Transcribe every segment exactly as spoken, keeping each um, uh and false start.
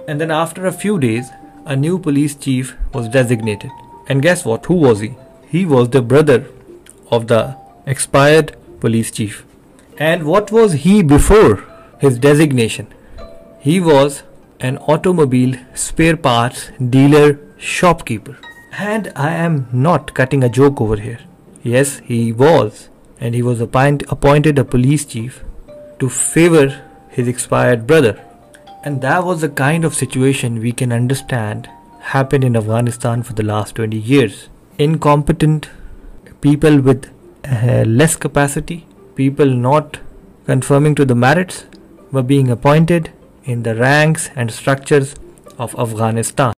And then after a few days, a new police chief was designated. And guess what? Who was he? He was the brother of the expired police chief. And what was he before his designation? He was an automobile spare parts dealer shopkeeper. And I am not cutting a joke over here. Yes, he was. And he was appoint- appointed a police chief to favor his expired brother. And that was the kind of situation we can understand happened in Afghanistan for the last twenty years. Incompetent people with uh, less capacity, people not conforming to the merits, were being appointed in the ranks and structures of Afghanistan.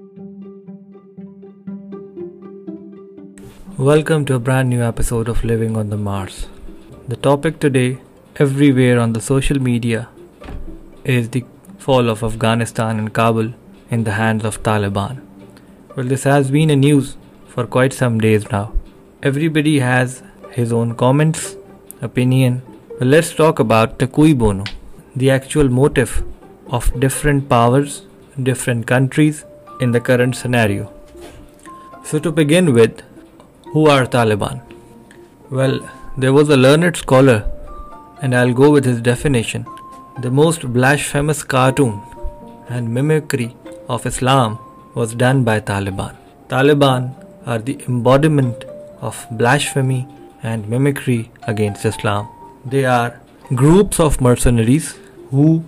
Welcome to a brand new episode of Living on the Mars. The topic today, everywhere on the social media, is the fall of Afghanistan and Kabul in the hands of Taliban. Well, this has been a news for quite some days now. Everybody has his own comments, opinion. Well, let's talk about the cui bono, the actual motive of different powers, different countries in the current scenario. So to begin with, who are Taliban? Well, there was a learned scholar, and I'll go with his definition. The most blasphemous cartoon and mimicry of Islam was done by Taliban. Taliban are the embodiment of blasphemy and mimicry against Islam. They are groups of mercenaries who,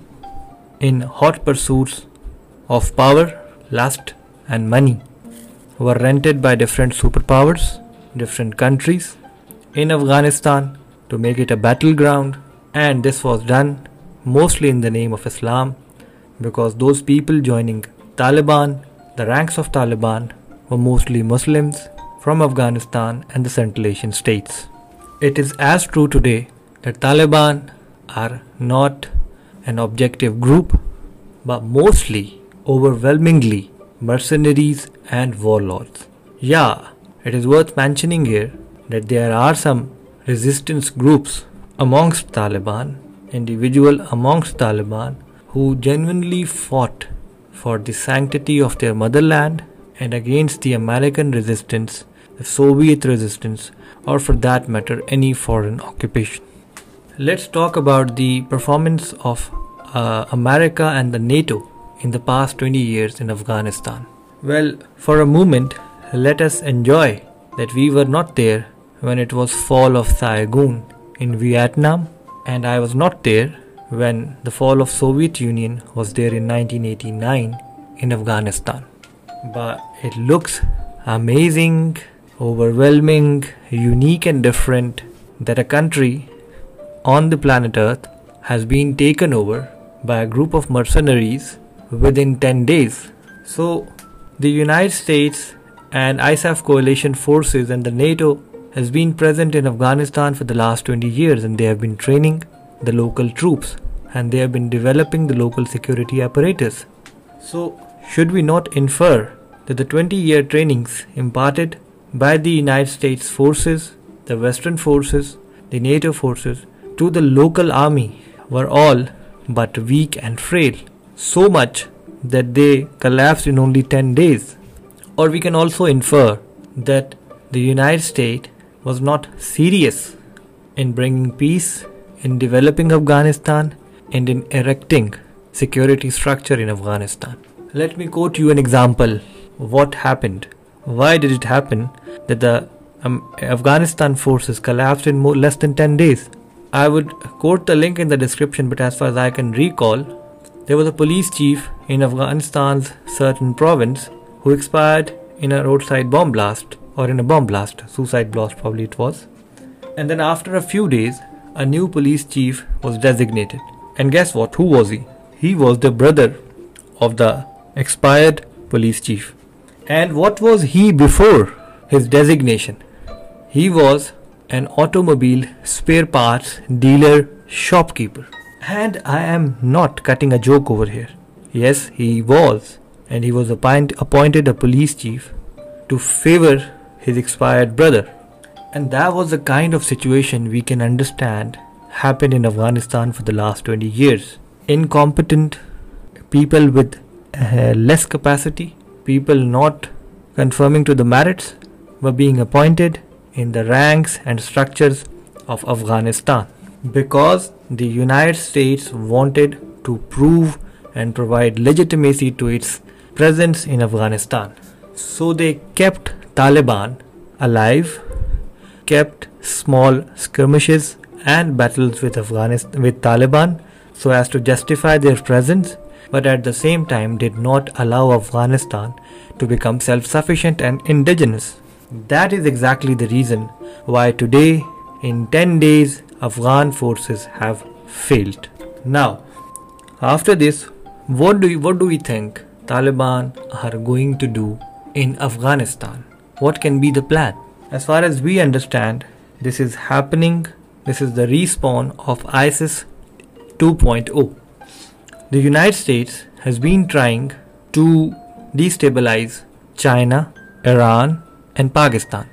in hot pursuits of power, lust and money, were rented by different superpowers, different countries in Afghanistan to make it a battleground, and this was done mostly in the name of Islam, because those people joining Taliban, the ranks of Taliban, were mostly Muslims from Afghanistan and the Central Asian states. It is as true today that Taliban are not an objective group, but mostly, overwhelmingly, mercenaries and warlords. Yeah, it is worth mentioning here that there are some resistance groups amongst Taliban, individual amongst Taliban, who genuinely fought for the sanctity of their motherland and against the American resistance, the Soviet resistance, or for that matter any foreign occupation. Let's talk about the performance of uh, America and the NATO in the past twenty years in Afghanistan. Well, for a moment, let us enjoy that we were not there when it was fall of Saigon in Vietnam, and I was not there when the fall of Soviet Union was there in nineteen eighty-nine in Afghanistan. But it looks amazing, overwhelming, unique and different that a country on the planet Earth has been taken over by a group of mercenaries within ten days. So the United States and I S A F coalition forces and the NATO has been present in Afghanistan for the last twenty years, and they have been training the local troops and they have been developing the local security apparatus. So should we not infer that the twenty year trainings imparted by the United States forces, the Western forces, the NATO forces to the local army were all but weak and frail, so much that they collapsed in only ten days? Or we can also infer that the United States was not serious in bringing peace, in developing Afghanistan, and in erecting security structure in Afghanistan. Let me quote you an example of what happened. Why did it happen that the um, Afghanistan forces collapsed in more, less than ten days? I would quote the link in the description, but as far as I can recall, there was a police chief in Afghanistan's certain province who expired in a roadside bomb blast, or in a bomb blast, suicide blast probably it was. And then after a few days, a new police chief was designated. And guess what? Who was he? He was the brother of the expired police chief. And what was he before his designation? He was an automobile spare parts dealer shopkeeper. And I am not cutting a joke over here. Yes, he was. And he was appoint- appointed a police chief to favor his expired brother. And that was the kind of situation we can understand happened in Afghanistan for the last twenty years. Incompetent people with uh, less capacity, people not conforming to the merits were being appointed in the ranks and structures of Afghanistan, because the United States wanted to prove and provide legitimacy to its presence in Afghanistan. So they kept Taliban alive, kept small skirmishes and battles with Afghanistan with Taliban so as to justify their presence, but at the same time did not allow Afghanistan to become self-sufficient and indigenous. That is exactly the reason why today, in ten days, Afghan forces have failed. Now, after this, what do we, what do we think Taliban are going to do in Afghanistan? What can be the plan? As far as we understand, this is happening. This is the respawn of ISIS two point oh. The United States has been trying to destabilize China, Iran, and Pakistan.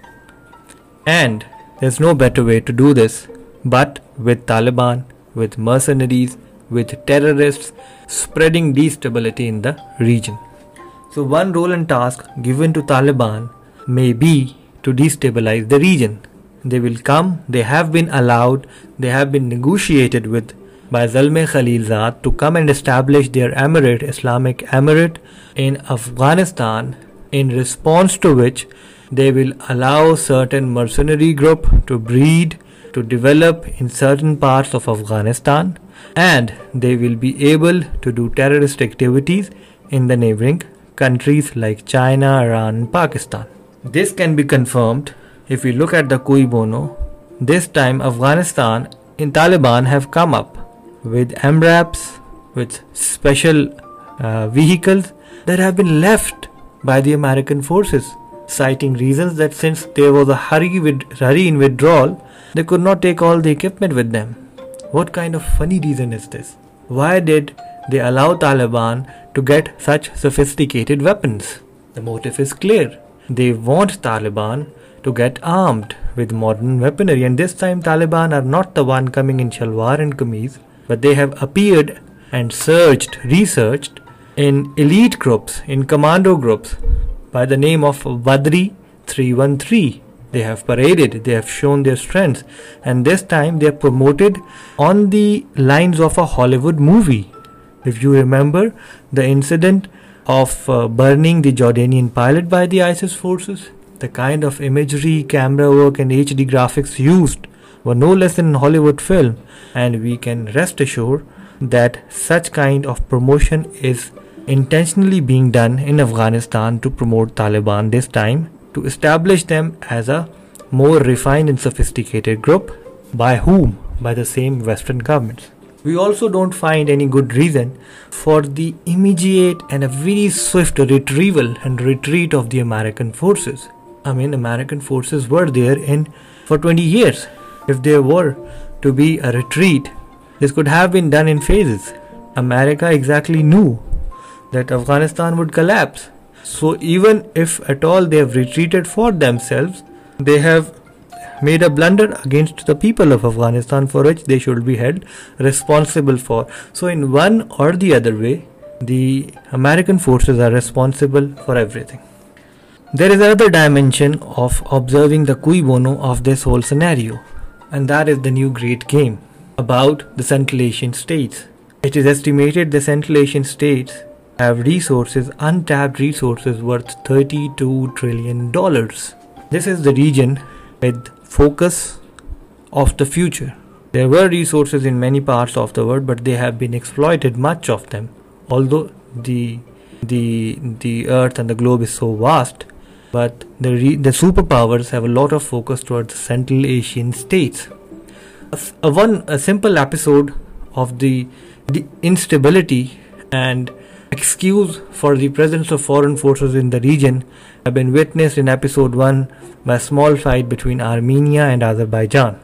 And there's no better way to do this but with Taliban, with mercenaries, with terrorists spreading destability in the region. So one role and task given to Taliban may be to destabilize the region. They will come, they have been allowed, they have been negotiated with by Zalmay Khalilzad to come and establish their emirate, Islamic Emirate in Afghanistan, in response to which they will allow certain mercenary group to breed, to develop in certain parts of Afghanistan, and they will be able to do terrorist activities in the neighboring countries like China, Iran, and Pakistan. This can be confirmed if we look at the cui bono. This time Afghanistan in Taliban have come up with M RAPs, with special uh, vehicles that have been left by the American forces, citing reasons that since there was a hurry, with, hurry in withdrawal, they could not take all the equipment with them. What kind of funny reason is this? Why did they allow Taliban to get such sophisticated weapons? The motive is clear. They want Taliban to get armed with modern weaponry, and this time Taliban are not the one coming in shalwar and kameez, but they have appeared and searched, researched in elite groups, in commando groups by the name of Badri three one three. They have paraded, they have shown their strengths, and this time they are promoted on the lines of a Hollywood movie. If you remember the incident of uh, burning the Jordanian pilot by the ISIS forces, the kind of imagery, camera work and H D graphics used were no less than Hollywood film, and we can rest assured that such kind of promotion is intentionally being done in Afghanistan to promote Taliban this time, to establish them as a more refined and sophisticated group. By whom? By the same Western governments. We also don't find any good reason for the immediate and a very swift retrieval and retreat of the American forces. I mean, American forces were there in for twenty years. If there were to be a retreat, this could have been done in phases. America exactly knew that Afghanistan would collapse. So even if at all they have retreated for themselves, they have made a blunder against the people of Afghanistan, for which they should be held responsible for. So in one or the other way, the American forces are responsible for everything. There is another dimension of observing the cui bono of this whole scenario, and that is the new great game about the Central Asian states. It is estimated the Central Asian states have resources, untapped resources worth thirty-two trillion dollars. This is the region with focus of the future. There were resources in many parts of the world, but they have been exploited, much of them. Although the the the earth and the globe is so vast, but the re the superpowers have a lot of focus towards Central Asian states. A, a one a simple episode of the the instability and excuse for the presence of foreign forces in the region have been witnessed in episode one by a small fight between Armenia and Azerbaijan.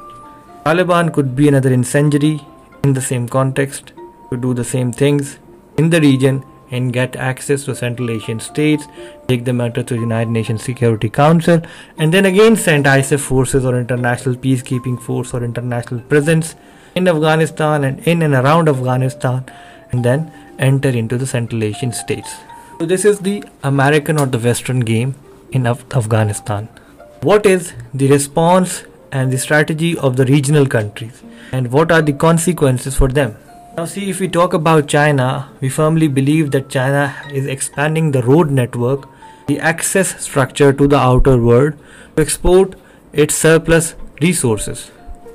Taliban could be another incendiary in the same context, to do the same things in the region and get access to Central Asian states, take the matter to the United Nations Security Council, and then again send I S A F forces or international peacekeeping force or international presence in Afghanistan and in and around Afghanistan, and then enter into the Central Asian states. So this is the American or the Western game in Af- Afghanistan. What is the response and the strategy of the regional countries, and what are the consequences for them? Now see, if we talk about China, we firmly believe that China is expanding the road network, the access structure to the outer world to export its surplus resources.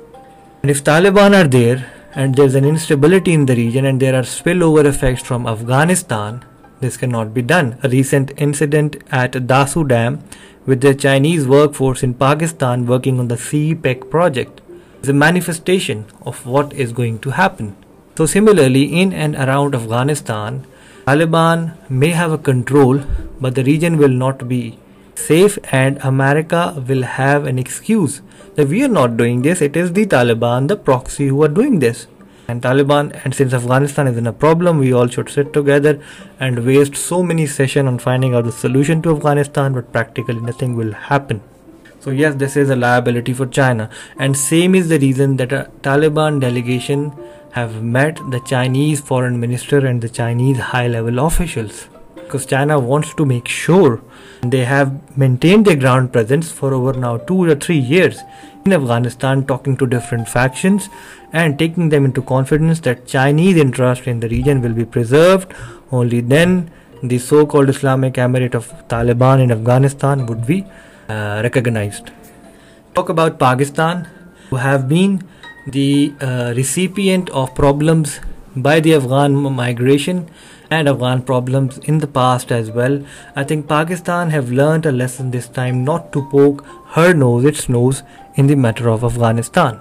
And if Taliban are there and there's an instability in the region and there are spillover effects from Afghanistan, this cannot be done. A recent incident at Dasu Dam with the Chinese workforce in Pakistan working on the C PEC project is a manifestation of what is going to happen. So similarly, in and around Afghanistan, Taliban may have a control, but the region will not be safe, and America will have an excuse that we are not doing this. It is the Taliban, the proxy, who are doing this. And Taliban, and since Afghanistan is in a problem, we all should sit together and waste so many sessions on finding out the solution to Afghanistan, but practically nothing will happen. So yes, this is a liability for China, and same is the reason that a Taliban delegation have met the Chinese foreign minister and the Chinese high-level officials, because China wants to make sure they have maintained their ground presence for over now two or three years in Afghanistan, talking to different factions and taking them into confidence that Chinese interest in the region will be preserved. Only then the so-called Islamic Emirate of Taliban in Afghanistan would be uh, recognized. Talk about Pakistan, who have been the uh, recipient of problems by the Afghan migration and Afghan problems in the past as well. I think Pakistan have learned a lesson this time not to poke her nose, its nose, in the matter of Afghanistan.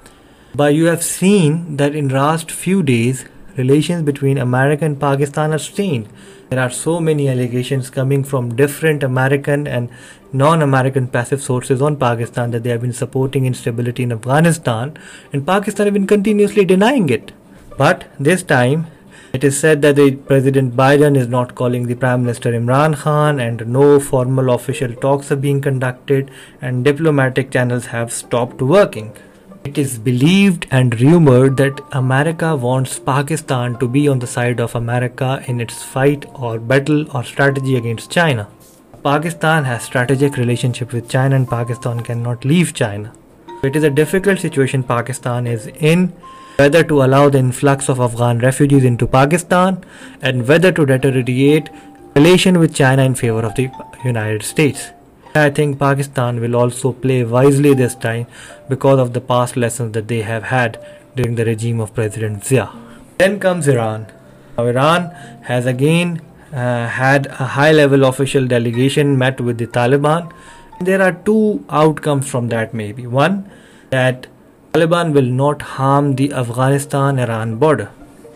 But you have seen that in last few days, relations between America and Pakistan are strained. There are so many allegations coming from different American and non-American passive sources on Pakistan that they have been supporting instability in Afghanistan, and Pakistan have been continuously denying it. But this time, it is said that the President Biden is not calling the Prime Minister Imran Khan, and no formal official talks are being conducted, and diplomatic channels have stopped working. It is believed and rumored that America wants Pakistan to be on the side of America in its fight or battle or strategy against China. Pakistan has strategic relationship with China, and Pakistan cannot leave China. It is a difficult situation Pakistan is in, whether to allow the influx of Afghan refugees into Pakistan and whether to deteriorate relation with China in favor of the United States. I think Pakistan will also play wisely this time because of the past lessons that they have had during the regime of President Zia. Then comes Iran. Now, Iran has again uh, had a high-level official delegation met with the Taliban. There are two outcomes from that maybe. One, that Taliban will not harm the Afghanistan-Iran border.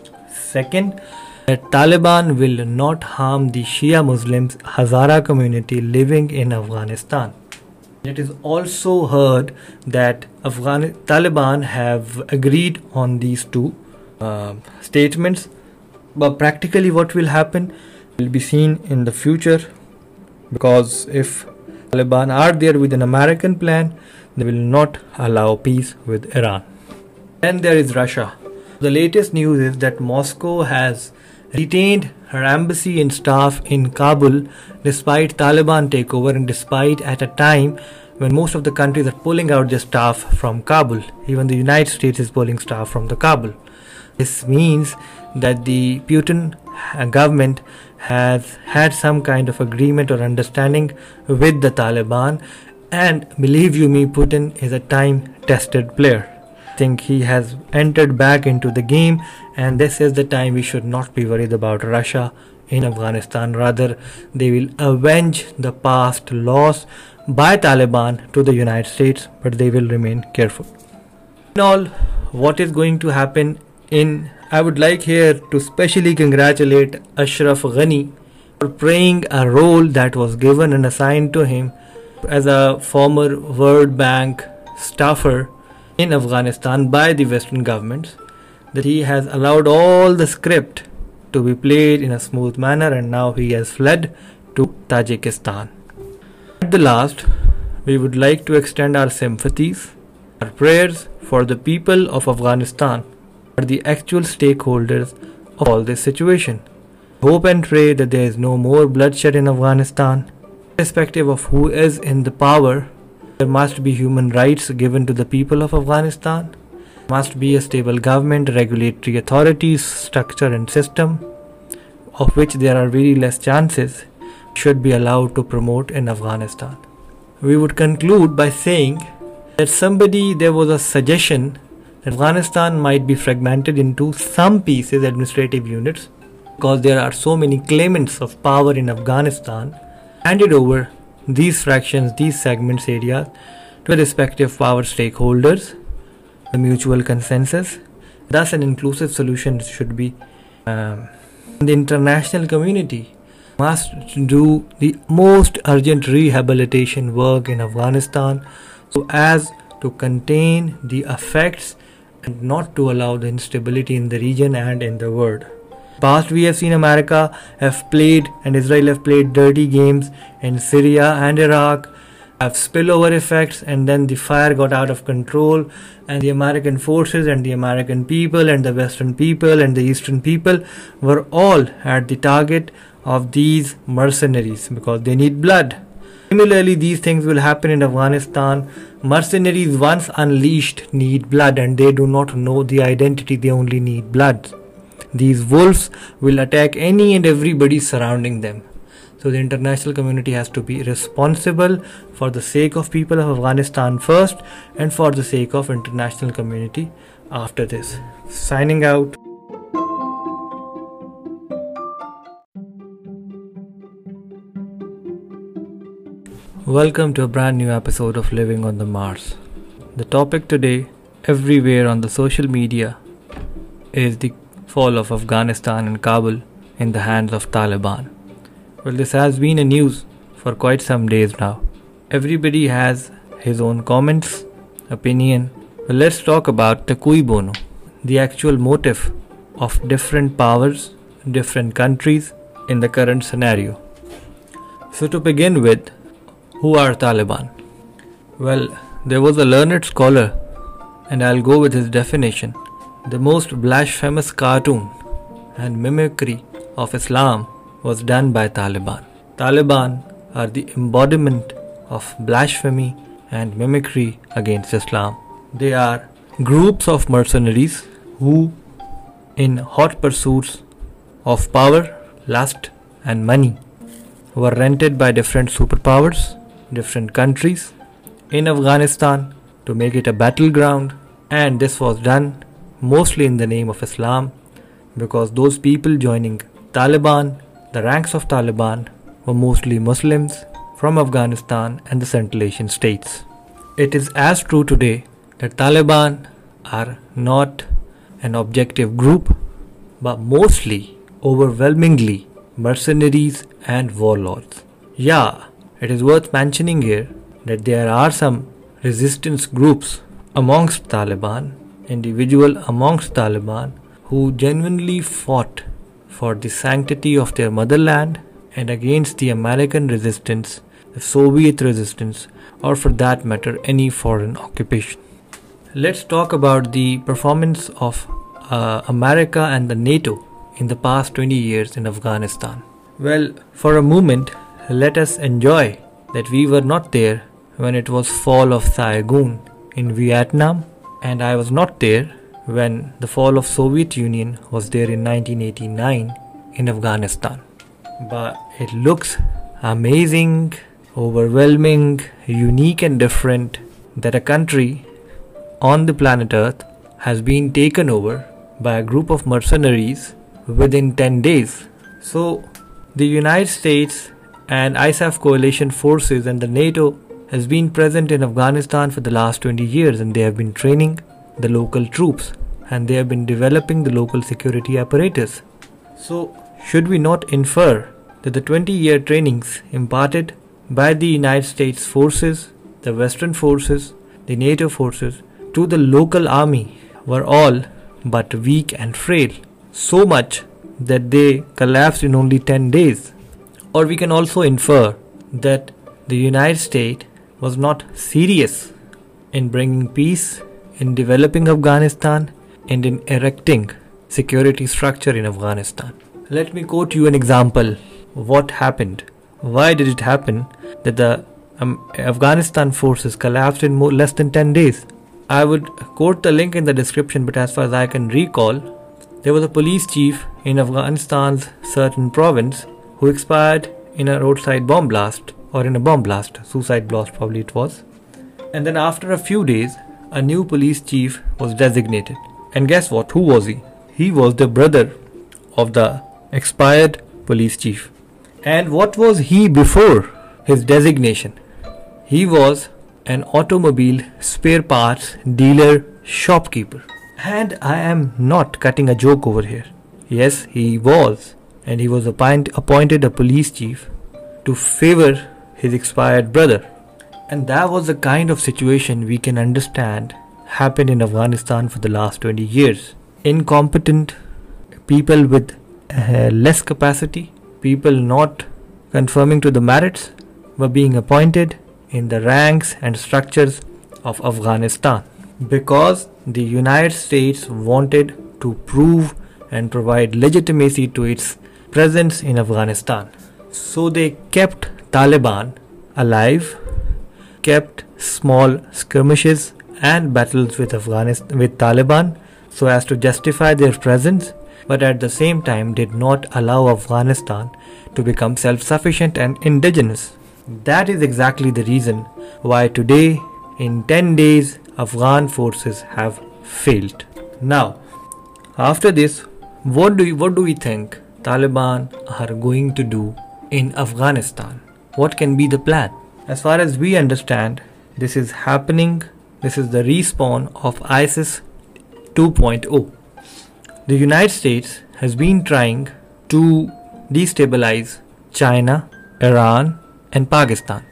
Second, that Taliban will not harm the Shia Muslims Hazara community living in Afghanistan. It is also heard that Afghan Taliban have agreed on these two uh, statements, but practically what will happen will be seen in the future, because if Taliban are there with an American plan, they will not allow peace with Iran. Then there is Russia. The latest news is that Moscow has retained her embassy and staff in Kabul despite Taliban takeover, and despite at a time when most of the countries are pulling out their staff from Kabul. Even the United States is pulling staff from the Kabul. This means that the Putin government has had some kind of agreement or understanding with the Taliban, and believe you me, Putin is a time-tested player. I think he has entered back into the game, and this is the time we should not be worried about Russia in Afghanistan. Rather, they will avenge the past loss by Taliban to the United States, but they will remain careful. In all, what is going to happen in, I would like here to specially congratulate Ashraf Ghani for playing a role that was given and assigned to him as a former World Bank staffer in Afghanistan by the Western governments, that he has allowed all the script to be played in a smooth manner, and now he has fled to Tajikistan. At the last, we would like to extend our sympathies, our prayers for the people of Afghanistan, are the actual stakeholders of all this situation. Hope and pray that there is no more bloodshed in Afghanistan. Irrespective of who is in the power, there must be human rights given to the people of Afghanistan. There must be a stable government, regulatory authorities, structure and system, of which there are very less chances, should be allowed to promote in Afghanistan. We would conclude by saying that somebody, there was a suggestion that Afghanistan might be fragmented into some pieces, administrative units, because there are so many claimants of power in Afghanistan, handed over these fractions, these segments areas to the respective power stakeholders, the mutual consensus. Thus an inclusive solution should be um, the international community must do the most urgent rehabilitation work in Afghanistan so as to contain the effects and not to allow the instability in the region and in the world. Past we have seen America have played and Israel have played dirty games in Syria and Iraq, have spillover effects, and then the fire got out of control and the American forces and the American people and the Western people and the Eastern people were all at the target of these mercenaries because they need blood. Similarly, these things will happen in Afghanistan. Mercenaries once unleashed need blood and they do not know the identity, they only need blood. These wolves will attack any and everybody surrounding them. So the international community has to be responsible for the sake of people of Afghanistan first and for the sake of international community after this. Signing out. Welcome to a brand new episode of Living on the Mars. The topic today, everywhere on the social media, is the fall of Afghanistan and Kabul in the hands of Taliban. Well, this has been a news for quite some days now. Everybody has his own comments, opinion. Well, let's talk about the cui bono, the actual motive of different powers, different countries in the current scenario. So to begin with, who are Taliban? Well, there was a learned scholar, and I'll go with his definition. The most blasphemous cartoon and mimicry of Islam was done by Taliban. Taliban are the embodiment of blasphemy and mimicry against Islam. They are groups of mercenaries who, in hot pursuits of power, lust and money, were rented by different superpowers, different countries in Afghanistan to make it a battleground, and this was done mostly in the name of Islam because those people joining Taliban, the ranks of Taliban, were mostly Muslims from Afghanistan and the Central Asian states. It is as true today that Taliban are not an objective group but mostly, overwhelmingly, mercenaries and warlords. Yeah, it is worth mentioning here that there are some resistance groups amongst Taliban, individual amongst Taliban, who genuinely fought for the sanctity of their motherland and against the American resistance, the Soviet resistance, or for that matter any foreign occupation. Let's talk about the performance of uh, America and the NATO in the past twenty years in Afghanistan. Well, for a moment, let us enjoy that we were not there when it was fall of Saigon in Vietnam, and I was not there when the fall of Soviet Union was there in nineteen eighty-nine in Afghanistan. But it looks amazing, overwhelming, unique and different that a country on the planet Earth has been taken over by a group of mercenaries within ten days. So the United States and I S A F coalition forces and the NATO has been present in Afghanistan for the last twenty years, and they have been training the local troops and they have been developing the local security apparatus. So should we not infer that the twenty year trainings imparted by the United States forces, the Western forces, the NATO forces to the local army were all but weak and frail, so much that they collapsed in only ten days? Or we can also infer that the United States was not serious in bringing peace, in developing Afghanistan, and in erecting security structure in Afghanistan. Let me quote you an example. What happened? Why did it happen that the um, Afghanistan forces collapsed in more, less than ten days? I would quote the link in the description, but as far as I can recall, there was a police chief in Afghanistan's certain province who expired in a roadside bomb blast, or in a bomb blast, suicide blast probably it was. And then after a few days, a new police chief was designated. And guess what? Who was he? He was the brother of the expired police chief. And what was he before his designation? He was an automobile spare parts dealer shopkeeper. And I am not cutting a joke over here. Yes, he was. And he was appoint- appointed a police chief to favor his expired brother. And that was the kind of situation we can understand happened in Afghanistan for the last twenty years. Incompetent people with uh, less capacity, people not conforming to the merits, were being appointed in the ranks and structures of Afghanistan because the United States wanted to prove and provide legitimacy to its presence in Afghanistan. So they kept Taliban alive, kept small skirmishes and battles with Afghanistan with Taliban so as to justify their presence, but at the same time did not allow Afghanistan to become self-sufficient and indigenous. That is exactly the reason why today, in ten days, Afghan forces have failed. Now, after this, what do you, what do we think Taliban are going to do in Afghanistan? What can be the plan? As far as we understand, this is happening, this is the respawn of ISIS two point oh. The United States has been trying to destabilize China, Iran and Pakistan.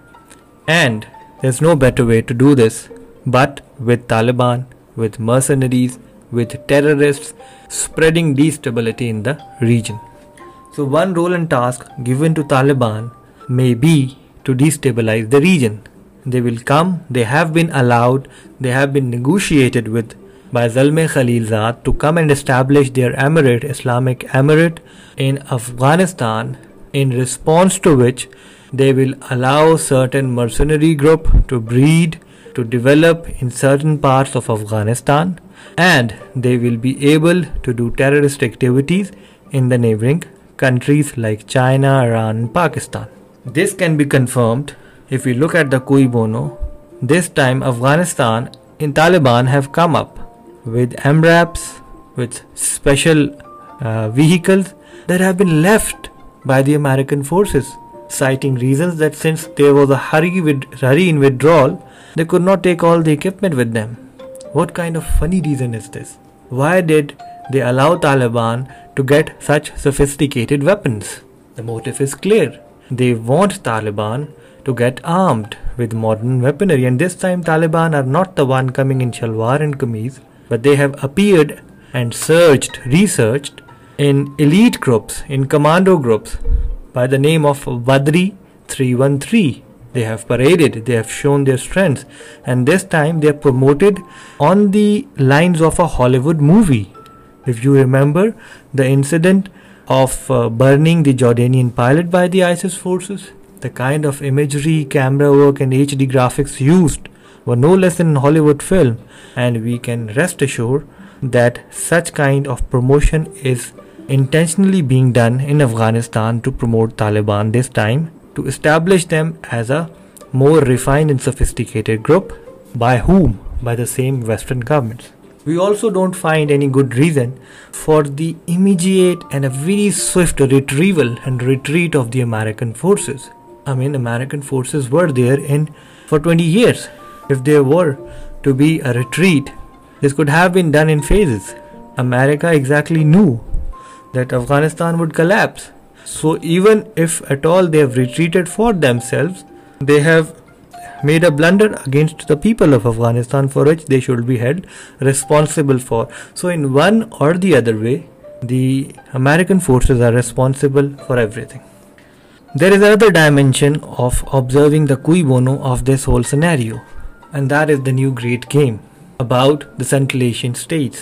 And there's no better way to do this but with Taliban, with mercenaries, with terrorists spreading destability in the region. So one role and task given to Taliban may be to destabilize the region. They will come, they have been allowed, they have been negotiated with by Zalmay Khalilzad to come and establish their emirate, Islamic Emirate in Afghanistan, in response to which they will allow certain mercenary group to breed, to develop in certain parts of Afghanistan, and they will be able to do terrorist activities in the neighboring countries like China, Iran and Pakistan. This can be confirmed if we look at the cui bono. This time Afghanistan in Taliban have come up with M RAPs, with special uh, vehicles that have been left by the American forces, citing reasons that since there was a hurry, with, hurry in withdrawal, they could not take all the equipment with them. What kind of funny reason is this? Why did they allow Taliban to get such sophisticated weapons? The motive is clear. They want Taliban to get armed with modern weaponry, and this time Taliban are not the one coming in shalwar and kameez, but they have appeared and searched, researched in elite groups, in commando groups by the name of Badri three one three. They have paraded, they have shown their strengths, and this time they are promoted on the lines of a Hollywood movie. If you remember the incident of uh, burning the Jordanian pilot by the ISIS forces, the kind of imagery, camera work and H D graphics used were no less than Hollywood film, and we can rest assured that such kind of promotion is intentionally being done in Afghanistan to promote Taliban this time, to establish them as a more refined and sophisticated group. By whom? By the same Western governments. We also don't find any good reason for the immediate and a very swift retrieval and retreat of the American forces. I mean, American forces were there in for twenty years. If there were to be a retreat, this could have been done in phases. America exactly knew that Afghanistan would collapse. So even if at all they have retreated for themselves, they have made a blunder against the people of Afghanistan for which they should be held responsible for. So in one or the other way, the American forces are responsible for everything. There is another dimension of observing the cui bono of this whole scenario, and that is the new great game about the Central Asian states.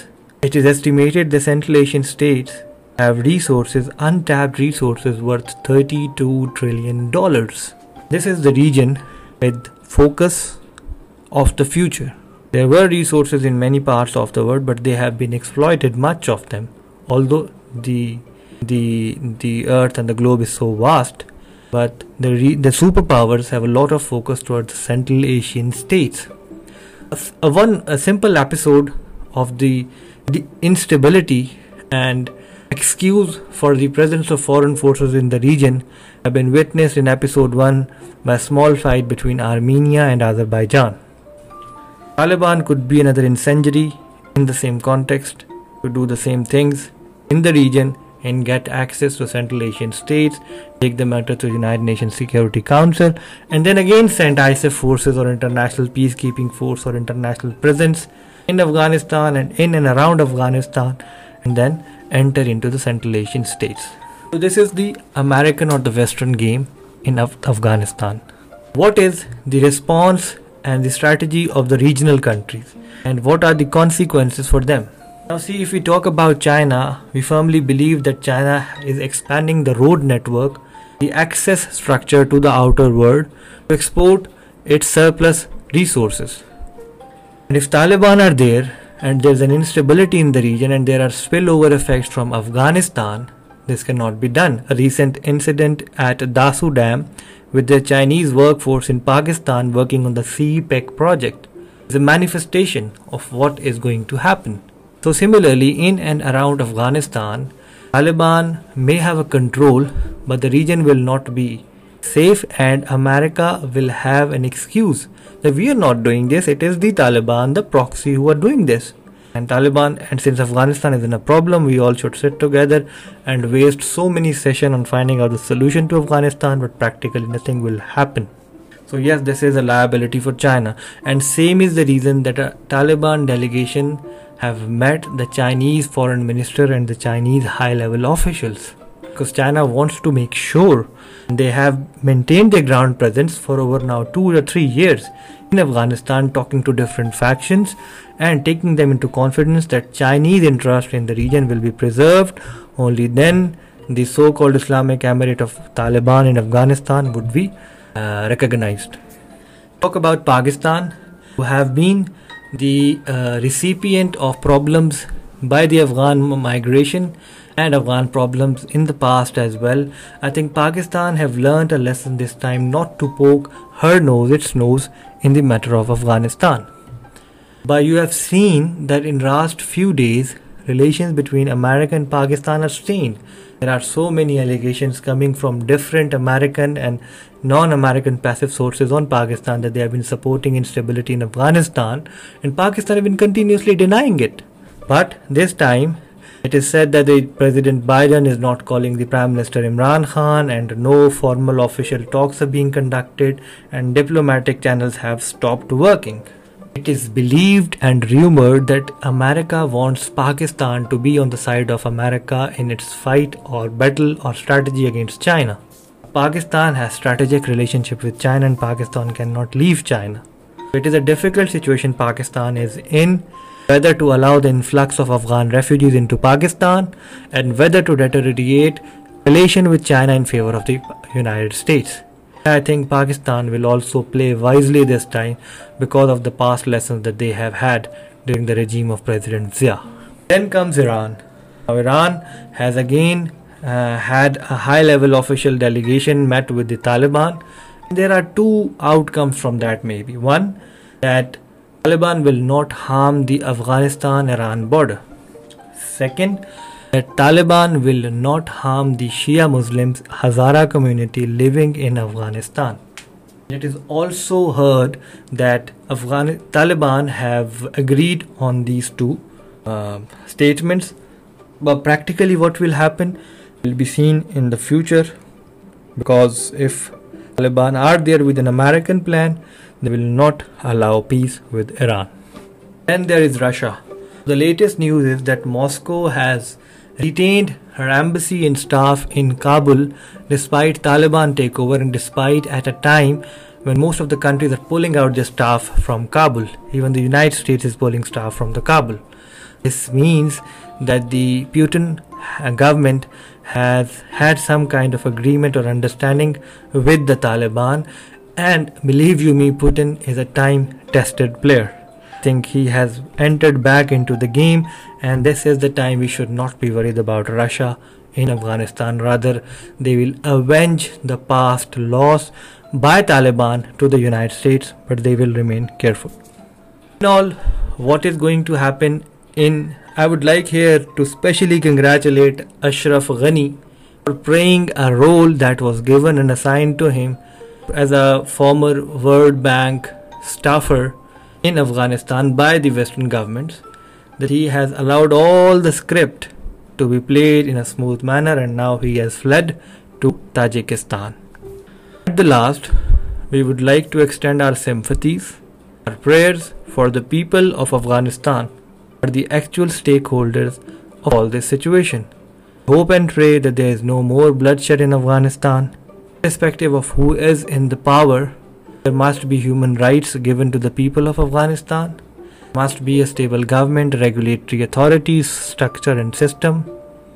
It is estimated the Central Asian states have resources, untapped resources worth thirty-two trillion dollars. This is the region with focus of the future. There were resources in many parts of the world, but they have been exploited, much of them. Although the the the earth and the globe is so vast, but the re the superpowers have a lot of focus towards the Central Asian states. A, a one a simple episode of the the instability and excuse for the presence of foreign forces in the region have been witnessed in episode one by a small fight between Armenia and Azerbaijan. Taliban could be another incendiary in the same context, to do the same things in the region and get access to Central Asian states, take the matter to the United Nations Security Council, and then again send I S A F forces or international peacekeeping force or international presence in Afghanistan and in and around Afghanistan, and then enter into the Central Asian states. So this is the American or the Western game in Af Afghanistan. What is the response and the strategy of the regional countries, and what are the consequences for them? Now see, if we talk about China, we firmly believe that China is expanding the road network, the access structure to the outer world, to export its surplus resources. And if Taliban are there and there's an instability in the region and there are spillover effects from Afghanistan, this cannot be done. A recent incident at Dasu Dam with the Chinese workforce in Pakistan working on the C PEC project is a manifestation of what is going to happen. So similarly, in and around Afghanistan, Taliban may have a control, but the region will not be safe, and America will have an excuse that we are not doing this, it is the Taliban, the proxy, who are doing this. And Taliban, and since Afghanistan is in a problem, we all should sit together and waste so many sessions on finding out the solution to Afghanistan, but practically nothing will happen. So yes, this is a liability for China, and same is the reason that a Taliban delegation have met the Chinese foreign minister and the Chinese high-level officials, because China wants to make sure they have maintained their ground presence for over now two or three years in Afghanistan, talking to different factions and taking them into confidence that Chinese interest in the region will be preserved. Only then the so-called Islamic Emirate of Taliban in Afghanistan would be uh, recognized. Talk about Pakistan, who have been the uh, recipient of problems by the Afghan migration and Afghan problems in the past as well. I think Pakistan have learned a lesson this time not to poke her nose, its nose, in the matter of Afghanistan. But you have seen that in last few days, relations between America and Pakistan are strained. There are so many allegations coming from different American and non-American passive sources on Pakistan that they have been supporting instability in Afghanistan, and Pakistan have been continuously denying it. But this time, it is said that the President Biden is not calling the Prime Minister Imran Khan, and no formal official talks are being conducted, and diplomatic channels have stopped working. It is believed and rumored that America wants Pakistan to be on the side of America in its fight or battle or strategy against China. Pakistan has strategic relationship with China, and Pakistan cannot leave China. It is a difficult situation Pakistan is in, whether to allow the influx of Afghan refugees into Pakistan and whether to deteriorate relation with China in favor of the United States. I think Pakistan will also play wisely this time because of the past lessons that they have had during the regime of President Zia. Then comes Iran. Now Iran has again uh, had a high-level official delegation met with the Taliban. There are two outcomes from that maybe. One, that Taliban will not harm the Afghanistan-Iran border. Second, that Taliban will not harm the Shia Muslims Hazara community living in Afghanistan. It is also heard that Afghan Taliban have agreed on these two uh, statements, but practically what will happen will be seen in the future, because if Taliban are there with an American plan, they will not allow peace with Iran. Then there is Russia. The latest news is that Moscow has retained her embassy and staff in Kabul despite Taliban takeover, and despite at a time when most of the countries are pulling out their staff from Kabul. Even the United States is pulling staff from the Kabul. This means that the Putin government has had some kind of agreement or understanding with the Taliban, and believe you me, Putin is a time-tested player. I think he has entered back into the game, and this is the time we should not be worried about Russia in Afghanistan. Rather, they will avenge the past loss by Taliban to the United States, but they will remain careful. In all, what is going to happen in, I would like here to specially congratulate Ashraf Ghani for playing a role that was given and assigned to him as a former World Bank staffer in Afghanistan by the Western governments, that he has allowed all the script to be played in a smooth manner, and now he has fled to Tajikistan. At the last, we would like to extend our sympathies, our prayers for the people of Afghanistan, are the actual stakeholders of all this situation. Hope and pray that there is no more bloodshed in Afghanistan. Irrespective of who is in the power, there must be human rights given to the people of Afghanistan. There must be a stable government, regulatory authorities, structure and system,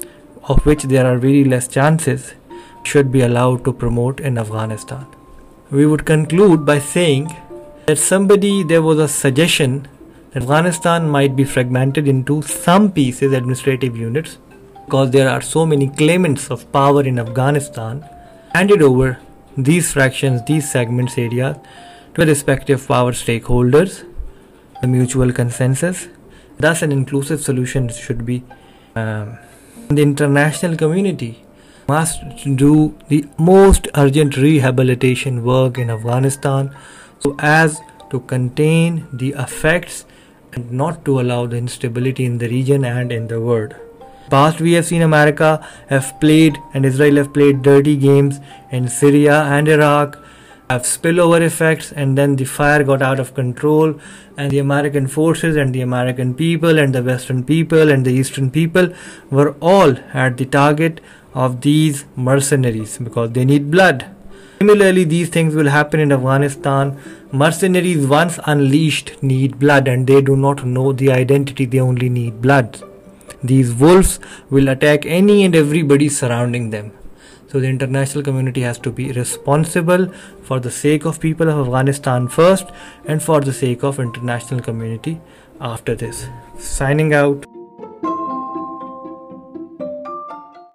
of which there are very less chances, should be allowed to promote in Afghanistan. We would conclude by saying that somebody, there was a suggestion that Afghanistan might be fragmented into some pieces, administrative units, because there are so many claimants of power in Afghanistan, handed over these fractions, these segments, areas to the respective power stakeholders, the mutual consensus. Thus, an inclusive solution should be. Um, the international community must do the most urgent rehabilitation work in Afghanistan so as to contain the effects and not to allow the instability in the region and in the world. Past, we have seen America have played and Israel have played dirty games in Syria and Iraq, have spillover effects, and then the fire got out of control, and the American forces and the American people and the Western people and the Eastern people were all at the target of these mercenaries because they need blood. Similarly, these things will happen in Afghanistan. Mercenaries, once unleashed, need blood, and they do not know the identity, they only need blood. These wolves will attack any and everybody surrounding them. So the international community has to be responsible for the sake of people of Afghanistan first, and for the sake of international community after this. Signing out.